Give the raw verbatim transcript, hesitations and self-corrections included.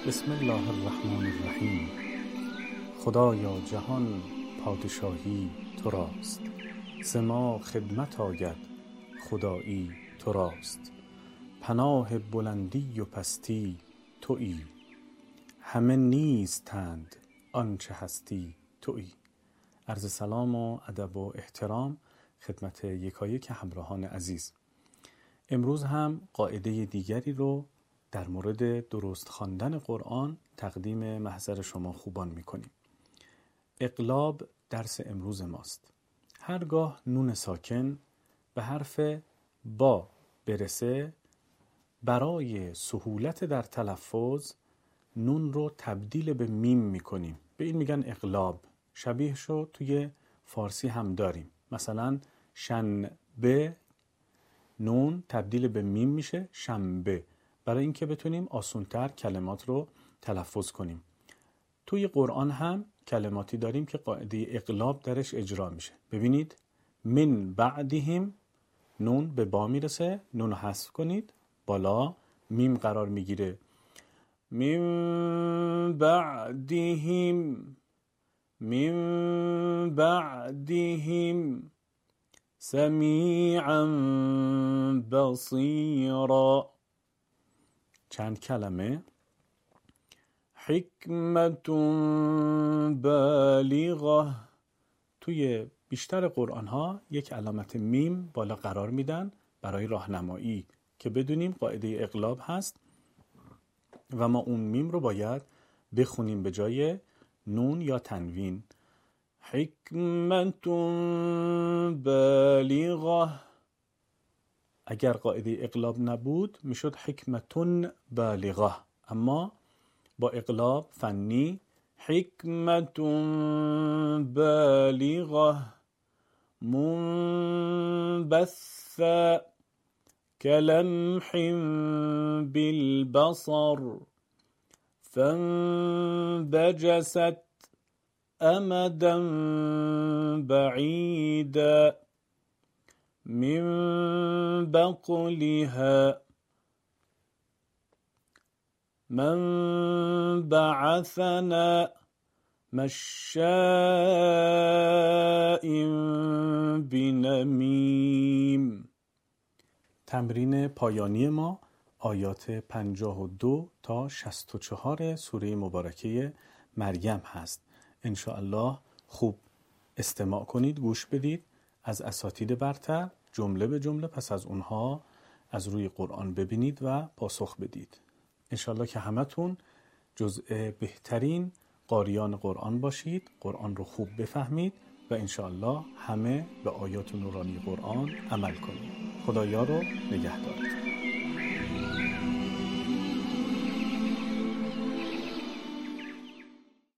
بسم الله الرحمن الرحیم. خدایا جهان پادشاهی تو راست، ز ما خدمت آید خدایی تو راست. پناه بلندی و پستی تویی، همه نیستند آنچه هستی تویی. عرض سلام و ادب و احترام خدمت یکایک همراهان عزیز. امروز هم قاعده دیگری رو در مورد درست خواندن قرآن تقدیم محضر شما خوبان میکنیم. اقلاب درس امروز ماست. هرگاه نون ساکن به حرف با برسه، برای سهولت در تلفظ نون رو تبدیل به میم میکنیم. به این میگن اقلاب. شبیه شو توی فارسی هم داریم. مثلا شنبه نون تبدیل به میم میشه شنبه، برای اینکه بتونیم آسان‌تر کلمات رو تلفظ کنیم. توی قرآن هم کلماتی داریم که قاعده اقلاب درش اجرا میشه. ببینید من بعدهم، نون به با میرسه، نون رو حذف کنید، بالا میم قرار میگیره. من بعدهم، من بعدهم سمیعا بصیرا. چند کلمه. حکمت بالغه. توی بیشتر قرآن ها یک علامت میم بالا قرار میدن برای راهنمایی که بدونیم قاعده اقلاب هست و ما اون میم رو باید بخونیم به جای نون یا تنوین. حکمت بالغه. اگر قاعده اقلاب نبود میشد حکمتون بالغه، اما با اقلاب فنی حکمتون بالغه منبث کلمح بالبصر فانبجست امدا بعیدا من بقلها من بعثنا مشاء بنمیم. تمرین پایانی ما آیات پنجاه و دو تا شصت و چهار سوره مبارکه مریم هست. انشاءالله خوب استماع کنید، گوش بدید از اساتید برتر جمله به جمله، پس از اونها از روی قرآن ببینید و پاسخ بدید. انشاءالله که همتون جزء بهترین قاریان قرآن باشید، قرآن رو خوب بفهمید و انشاءالله همه به آیات نورانی قرآن عمل کنید. خدایا رو نگهدارید.